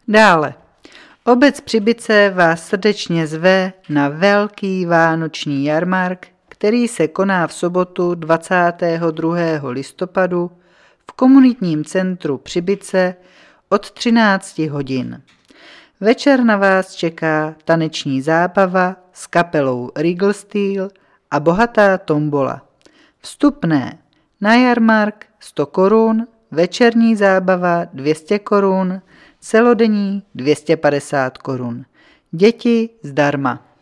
Dále. Obec Přibyce vás srdečně zve na velký vánoční jarmark, který se koná v sobotu 22. listopadu v komunitním centru Přibyce od 13 hodin. Večer na vás čeká taneční zábava s kapelou Regal Steel a bohatá tombola. Vstupné na jarmark 100 korun, večerní zábava 200 korun, celodenní 250 korun. Děti zdarma.